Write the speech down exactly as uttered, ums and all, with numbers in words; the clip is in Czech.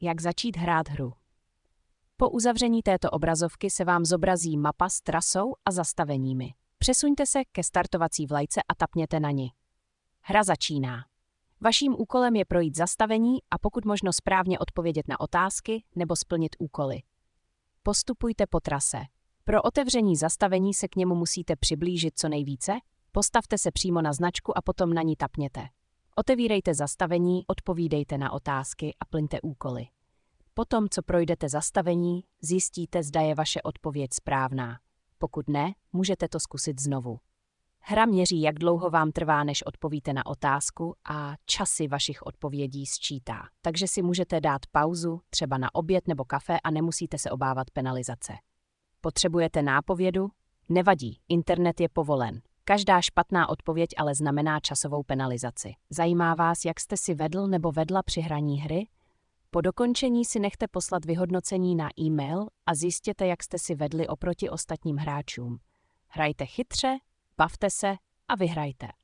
Jak začít hrát hru. Po uzavření této obrazovky se vám zobrazí mapa s trasou a zastaveními. Přesuňte se ke startovací vlajce a tapněte na ni. Hra začíná. Vaším úkolem je projít zastavení a pokud možno správně odpovědět na otázky nebo splnit úkoly. Postupujte po trase. Pro otevření zastavení se k němu musíte přiblížit co nejvíce, postavte se přímo na značku a potom na ní tapněte. Otevírejte zastavení, odpovídejte na otázky a plňte úkoly. Potom, co projdete zastavení, zjistíte, zda je vaše odpověď správná. Pokud ne, můžete to zkusit znovu. Hra měří, jak dlouho vám trvá, než odpovíte na otázku a časy vašich odpovědí sčítá. Takže si můžete dát pauzu, třeba na oběd nebo kafe a nemusíte se obávat penalizace. Potřebujete nápovědu? Nevadí, internet je povolen. Každá špatná odpověď ale znamená časovou penalizaci. Zajímá vás, jak jste si vedl nebo vedla při hraní hry? Po dokončení si nechte poslat vyhodnocení na e-mail a zjistěte, jak jste si vedli oproti ostatním hráčům. Hrajte chytře, bavte se a vyhrajte.